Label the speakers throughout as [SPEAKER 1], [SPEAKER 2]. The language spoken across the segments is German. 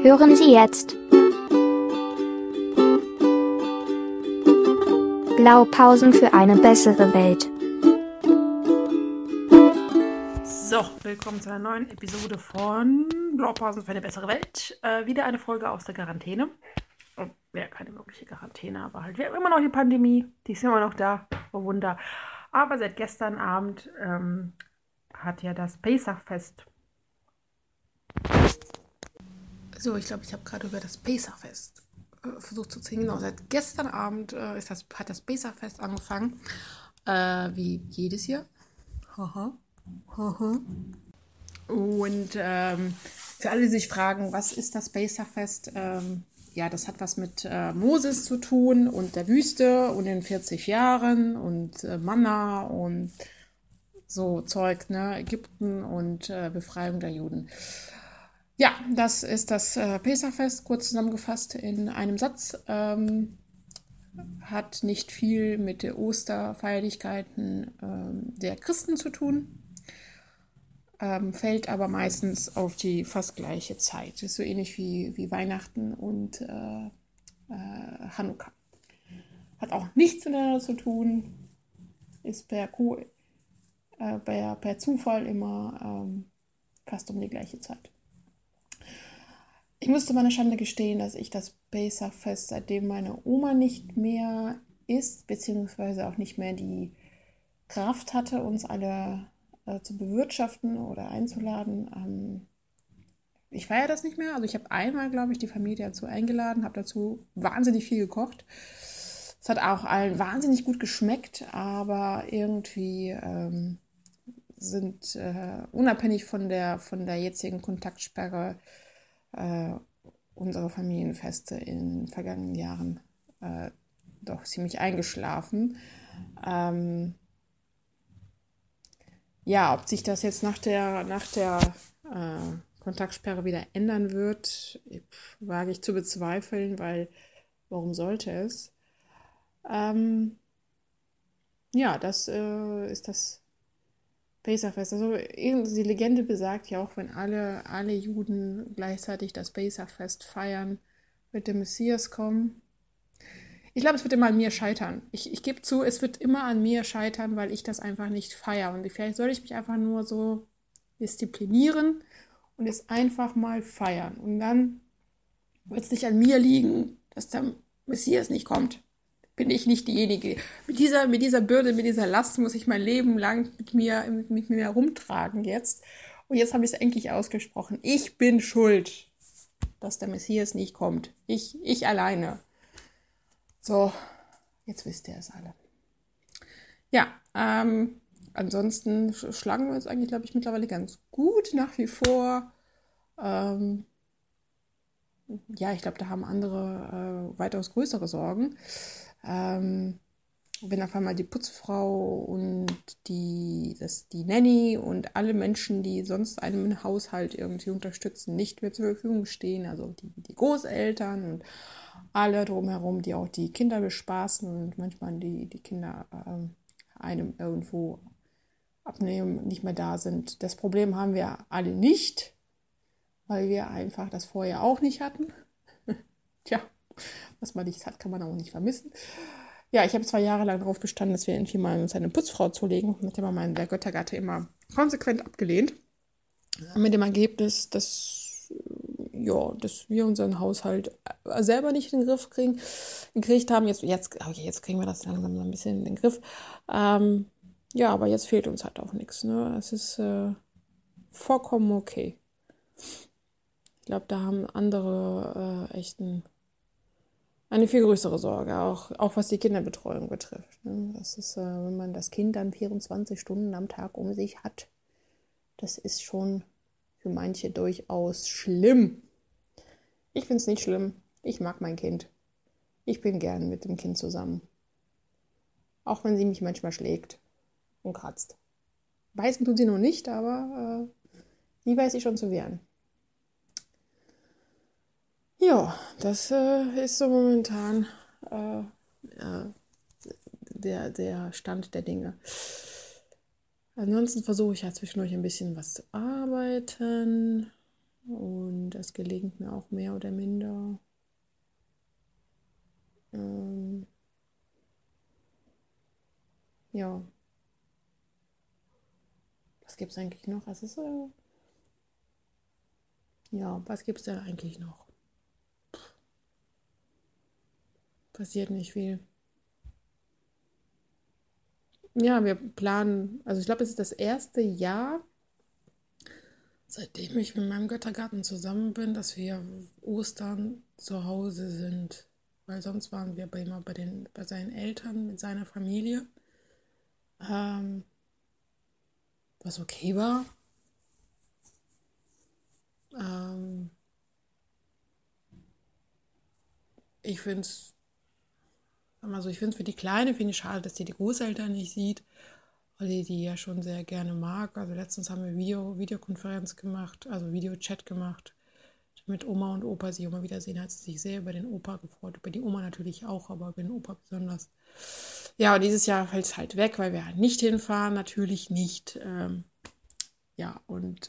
[SPEAKER 1] Hören Sie jetzt Blaupausen für eine bessere Welt.
[SPEAKER 2] So, willkommen zu einer neuen Episode von Blaupausen für eine bessere Welt. Wieder eine Folge aus der Quarantäne. Wäre keine wirkliche Quarantäne, aber halt, wir haben immer noch die Pandemie. Die ist immer noch da. Oh Wunder. Aber seit gestern Abend hat ja das Pesachfest. So, ich glaube, ich habe gerade über das Pesachfest versucht zu singen. Genau, seit gestern Abend hat das Pesachfest angefangen. Wie jedes Jahr. Haha. Und für alle, die sich fragen, was ist das Pesachfest? Ja, das hat was mit Moses zu tun und der Wüste und den 40 Jahren und Manna und so Zeug, ne? Ägypten und Befreiung der Juden. Ja, das ist das Pesachfest, kurz zusammengefasst in einem Satz. Hat nicht viel mit den Osterfeierlichkeiten der Christen zu tun. Fällt aber meistens auf die fast gleiche Zeit. Ist so ähnlich wie Weihnachten und Hanukkah. Hat auch nichts miteinander zu tun. Ist per Zufall immer fast um die gleiche Zeit. Ich musste meiner Schande gestehen, dass ich das Pesachfest, seitdem meine Oma nicht mehr ist, beziehungsweise auch nicht mehr die Kraft hatte, uns alle zu bewirtschaften oder einzuladen. Ich feiere das nicht mehr. Also ich habe einmal, glaube ich, die Familie dazu eingeladen, habe dazu wahnsinnig viel gekocht. Es hat auch allen wahnsinnig gut geschmeckt, aber irgendwie sind unabhängig von der jetzigen Kontaktsperre unsere Familienfeste in den vergangenen Jahren doch ziemlich eingeschlafen. Ja, ob sich das jetzt nach der Kontaktsperre wieder ändern wird, wage ich zu bezweifeln, weil warum sollte es? Ja, das ist das Pesachfest. Also die Legende besagt ja auch, wenn alle Juden gleichzeitig das Pesachfest feiern, wird der Messias kommen. Ich glaube, es wird immer an mir scheitern. Ich gebe zu, es wird immer an mir scheitern, weil ich das einfach nicht feiere. Und vielleicht soll ich mich einfach nur so disziplinieren und es einfach mal feiern. Und dann wird es nicht an mir liegen, dass der Messias nicht kommt. Bin ich nicht diejenige. Mit dieser Bürde, mit dieser Last muss ich mein Leben lang mit mir herumtragen jetzt. Und jetzt habe ich es endlich ausgesprochen. Ich bin schuld, dass der Messias nicht kommt. Ich alleine. So, jetzt wisst ihr es alle. Ja, ansonsten schlagen wir uns eigentlich, glaube ich, mittlerweile ganz gut nach wie vor. Ja, ich glaube, da haben andere weitaus größere Sorgen. Wenn auf einmal die Putzfrau und die Nanny und alle Menschen, die sonst einem Haushalt irgendwie unterstützen, nicht mehr zur Verfügung stehen, also die Großeltern und alle drumherum, die auch die Kinder bespaßen und manchmal die Kinder einem irgendwo abnehmen, nicht mehr da sind. Das Problem haben wir alle nicht, weil wir einfach das vorher auch nicht hatten. Tja, was man nicht hat, kann man auch nicht vermissen. Ja, ich habe 2 Jahre lang darauf bestanden, dass wir irgendwie mal uns eine Putzfrau zulegen. Das hat aber der Göttergatte immer konsequent abgelehnt. Mit dem Ergebnis, dass wir unseren Haushalt selber nicht in den Griff gekriegt haben. Jetzt kriegen wir das langsam ein bisschen in den Griff. Ja, aber jetzt fehlt uns halt auch nichts. Ne? Es ist vollkommen okay. Ich glaube, da haben andere echt eine viel größere Sorge, auch was die Kinderbetreuung betrifft. Ne? Das ist, wenn man das Kind dann 24 Stunden am Tag um sich hat, das ist schon für manche durchaus schlimm. Ich finde es nicht schlimm. Ich mag mein Kind. Ich bin gern mit dem Kind zusammen. Auch wenn sie mich manchmal schlägt und kratzt. Beißen tut sie noch nicht, aber die weiß ich schon zu wehren. Ja, das ist so momentan der Stand der Dinge. Ansonsten versuche ich ja zwischendurch ein bisschen was zu arbeiten und das gelingt mir auch mehr oder minder. Ja, was gibt es eigentlich noch? Ja, was gibt es denn eigentlich noch? Passiert nicht viel. Ja, wir planen, also ich glaube, es ist das erste Jahr, seitdem ich mit meinem Göttergarten zusammen bin, dass wir Ostern zu Hause sind. Weil sonst waren wir immer bei seinen Eltern mit seiner Familie. Was okay war. Ich finde es, ich finde es für die Kleine, finde ich schade, dass die Großeltern nicht sieht, weil die ja schon sehr gerne mag. Also letztens haben wir Videokonferenz gemacht, also Videochat gemacht mit Oma und Opa. Sie immer wieder sehen, hat sie sich sehr über den Opa gefreut. Über die Oma natürlich auch, aber über den Opa besonders. Ja, und dieses Jahr fällt es halt weg, weil wir halt nicht hinfahren, natürlich nicht. Ja, und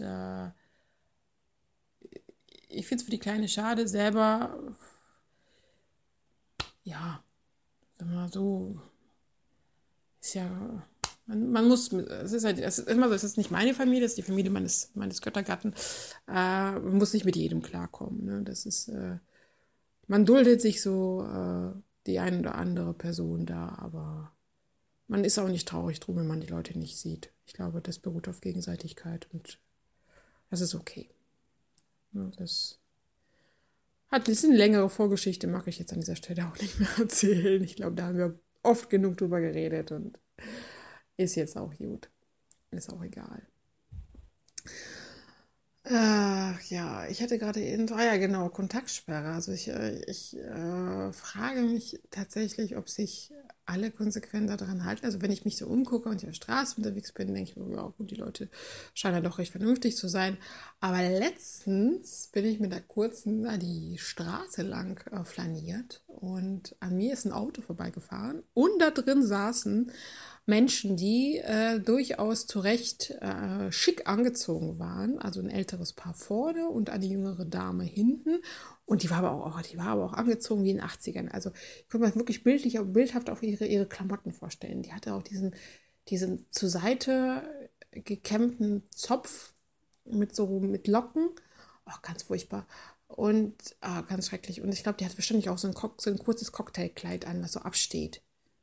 [SPEAKER 2] ich finde es für die Kleine schade, selber, ja, sag mal so, ist ja, man muss, es ist immer so, es ist nicht meine Familie, es ist die Familie meines Göttergatten. Man muss nicht mit jedem klarkommen. Ne? Das ist, man duldet sich so die eine oder andere Person da, aber man ist auch nicht traurig drum, wenn man die Leute nicht sieht. Ich glaube, das beruht auf Gegenseitigkeit und das ist okay. Ja, das ist eine längere Vorgeschichte, mag ich jetzt an dieser Stelle auch nicht mehr erzählen. Ich glaube, da haben wir oft genug drüber geredet und ist jetzt auch gut. Ist auch egal. Ach ja, ich hatte gerade ja genau, Kontaktsperre. Also ich frage mich tatsächlich, ob sich alle konsequent daran halten. Also wenn ich mich so umgucke und auf der Straße unterwegs bin, denke ich mir, ja gut, die Leute scheinen ja doch recht vernünftig zu sein. Aber letztens bin ich mit der kurzen die Straße lang flaniert und an mir ist ein Auto vorbeigefahren und da drin saßen Menschen, die durchaus zu Recht schick angezogen waren. Also ein älteres Paar vorne und eine jüngere Dame hinten. Und die war aber auch angezogen wie in den 80ern. Also ich konnte mir wirklich bildhaft auch ihre Klamotten vorstellen. Die hatte auch diesen zur Seite gekämmten Zopf mit Locken. Oh, ganz furchtbar. Und ganz schrecklich. Und ich glaube, die hat wahrscheinlich auch so ein kurzes Cocktailkleid an, das so absteht.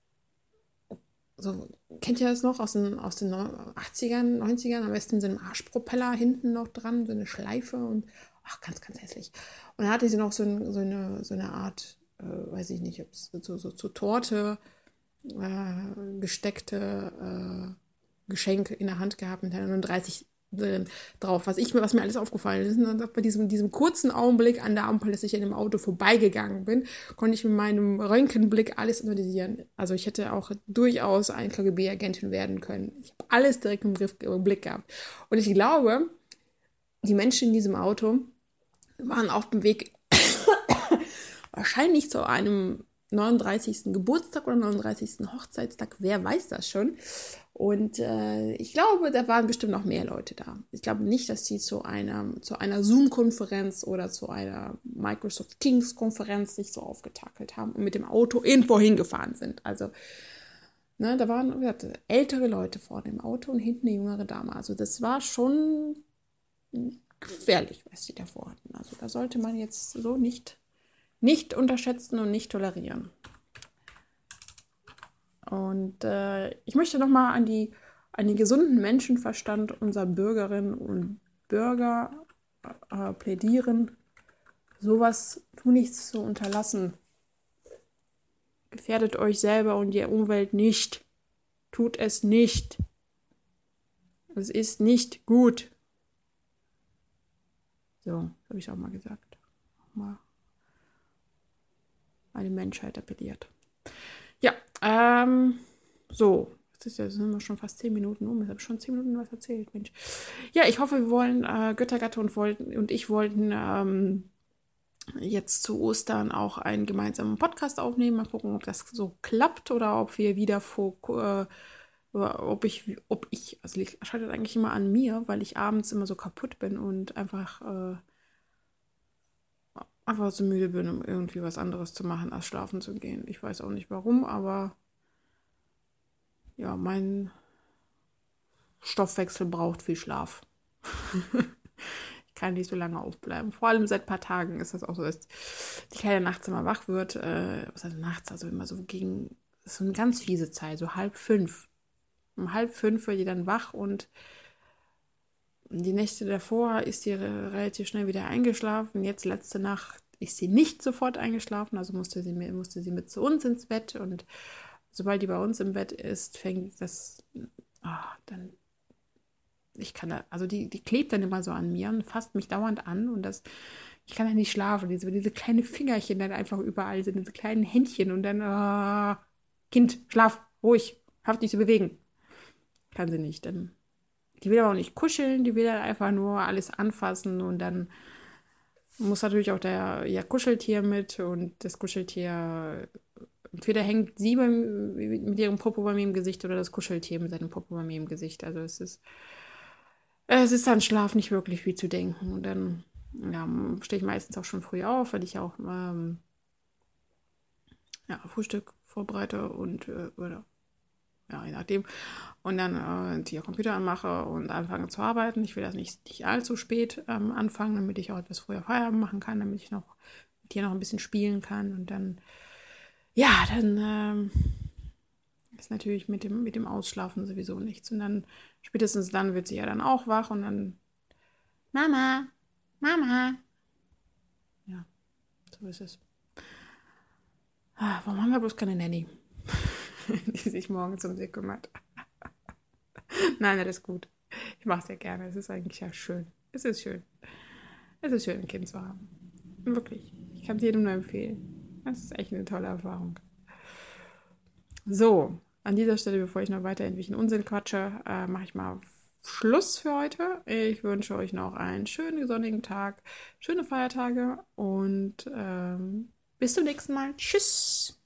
[SPEAKER 2] So, kennt ihr das noch aus den 80ern, 90ern? Am besten mit so einem Arschpropeller hinten noch dran, so eine Schleife und ach, ganz, ganz hässlich. Und dann hatte sie noch so eine Art, weiß ich nicht, ob es so Torte gesteckte Geschenk in der Hand gehabt mit einer 39 drauf, was mir alles aufgefallen ist. Und bei diesem kurzen Augenblick an der Ampel, dass ich in dem Auto vorbeigegangen bin, konnte ich mit meinem Röntgenblick alles analysieren. Also ich hätte auch durchaus ein KGB-Agentin werden können. Ich habe alles direkt im Blick gehabt. Und ich glaube, die Menschen in diesem Auto waren auf dem Weg wahrscheinlich zu einem 39. Geburtstag oder 39. Hochzeitstag, wer weiß das schon. Und ich glaube, da waren bestimmt noch mehr Leute da. Ich glaube nicht, dass die zu einer Zoom-Konferenz oder zu einer Microsoft Teams-Konferenz sich so aufgetakelt haben und mit dem Auto irgendwo hingefahren sind. Also, ne, da waren ältere Leute vorne im Auto und hinten eine jüngere Dame. Also das war schon gefährlich, was die davor hatten. Also da sollte man jetzt so nicht unterschätzen und nicht tolerieren. Und ich möchte nochmal an den gesunden Menschenverstand unserer Bürgerinnen und Bürger plädieren, sowas tunlichst zu unterlassen. Gefährdet euch selber und die Umwelt nicht. Tut es nicht. Es ist nicht gut. So, habe ich auch mal gesagt. Mal an die Menschheit appelliert. Ja, so. Jetzt sind wir schon fast 10 Minuten um. Ich habe schon 10 Minuten was erzählt, Mensch. Ja, ich hoffe, wir wollen, Göttergatte und ich wollten jetzt zu Ostern auch einen gemeinsamen Podcast aufnehmen. Mal gucken, ob das so klappt oder ob wir wieder also liegt scheitert eigentlich immer an mir, weil ich abends immer so kaputt bin und einfach einfach zu müde bin, um irgendwie was anderes zu machen, als schlafen zu gehen. Ich weiß auch nicht warum, aber ja, mein Stoffwechsel braucht viel Schlaf. Ich kann nicht so lange aufbleiben. Vor allem seit ein paar Tagen ist das auch so, dass die Kleine nachts immer wach wird. Was heißt nachts? Also immer so gegen, das ist so eine ganz fiese Zeit, so 4:30. Um 4:30 wird die dann wach und die Nächte davor ist sie relativ schnell wieder eingeschlafen. Jetzt letzte Nacht ist sie nicht sofort eingeschlafen, also musste sie mit zu uns ins Bett. Und sobald die bei uns im Bett ist, fängt das, dann, ich kann da, also die klebt dann immer so an mir und fasst mich dauernd an und ich kann ja nicht schlafen. Diese kleinen Fingerchen dann einfach überall sind, diese kleinen Händchen und dann, Kind, schlaf, ruhig, hör auf dich zu bewegen. Kann sie nicht, dann. Die will aber auch nicht kuscheln, die will dann einfach nur alles anfassen und dann muss natürlich auch ihr Kuscheltier mit und das Kuscheltier, entweder hängt sie mit ihrem Popo bei mir im Gesicht oder das Kuscheltier mit seinem Popo bei mir im Gesicht. Also es ist an Schlaf nicht wirklich viel zu denken und dann ja, stehe ich meistens auch schon früh auf, weil ich auch Frühstück vorbereite und oder ja, je nachdem. Und dann die Computer anmache und anfange zu arbeiten. Ich will das nicht allzu spät anfangen, damit ich auch etwas früher Feierabend machen kann, damit ich mit ihr noch ein bisschen spielen kann. Und dann, ja, dann ist natürlich mit dem Ausschlafen sowieso nichts. Und dann, spätestens dann wird sie ja dann auch wach und dann, Mama, Mama. Ja, so ist es. Warum haben wir bloß keine Nanny, die sich morgens um sie kümmert? Nein, das ist gut. Ich mache es ja gerne. Es ist eigentlich ja schön. Es ist schön. Es ist schön, ein Kind zu haben. Wirklich. Ich kann es jedem nur empfehlen. Das ist echt eine tolle Erfahrung. So, an dieser Stelle, bevor ich noch weiter irgendwelchen Unsinn quatsche, mache ich mal Schluss für heute. Ich wünsche euch noch einen schönen sonnigen Tag, schöne Feiertage und bis zum nächsten Mal. Tschüss!